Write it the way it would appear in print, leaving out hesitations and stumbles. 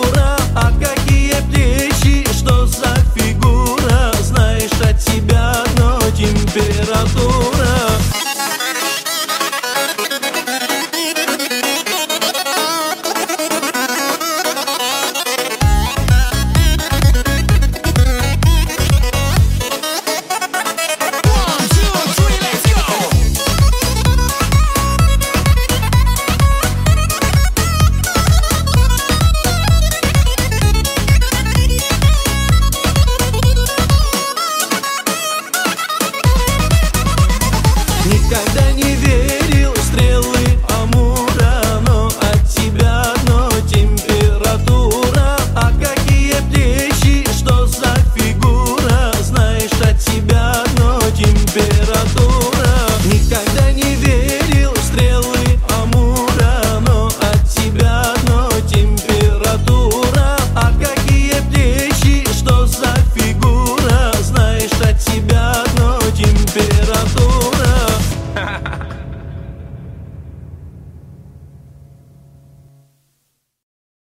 температура, а какие плечи, что за фигура? Знаешь, от тебя одно температура. Никогда не верил в стрелы Амура, но от тебя одно температура. А какие плечи, что за фигура? Знаешь, от тебя одно температура. Никогда не верил в стрелы Амура, но от тебя одно температура.